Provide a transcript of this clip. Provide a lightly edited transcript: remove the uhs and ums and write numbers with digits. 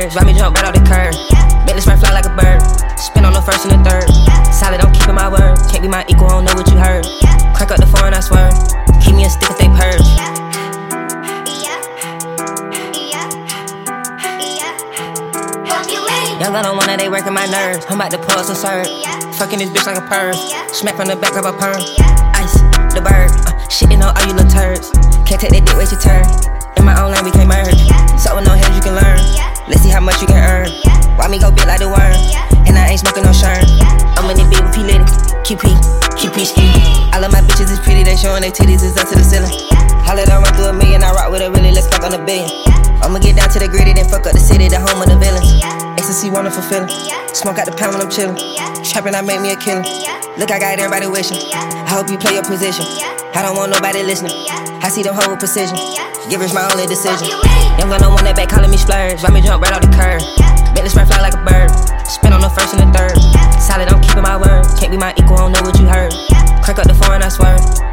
splurge, ride me jump right off the curb. Make this right fly like a bird. Spin on the first and the third. Solid, I'm keeping my word. Can't be my equal, I don't know what you heard. Crank up the foreign, I swear. Keep me a stick if they purge. Young girl don't wanna, they working my nerves. I'm about to pause and serve. Fucking this bitch like a purse. Smack from the back of a perm. Ice, the bird. Shitting on all you little turds. Can't take that dick, wait your turn. In my own lane, we can't merge. So with no heads, you can learn. Let's see how much you can earn. Why me go big like the worm? And I ain't smoking no shirt. I'm in this big with P Litty. QP ski. All of my bitches is pretty, they showing their titties is up to the ceiling. Holla, I run through a million, I rock with a really, let's fuck on a billion. I'ma get down to the gritty, then fuck up the city, the home of the villains. Ecstasy, wonderful feeling. Smoke out the pound when I'm chillin'. Trappin', I make me a killer. Look, I got everybody wishing. I hope you play your position. I don't want nobody listening. I see them hoe with precision. Givers my only decision. Young girl don't want that back calling me splurge. Ride me jump right off the curb. Make this right fly like a bird. Spin on the first and the third. Solid, I'm keeping my word. Can't be my equal, I don't know what you heard. Crank up the foreign, I swear.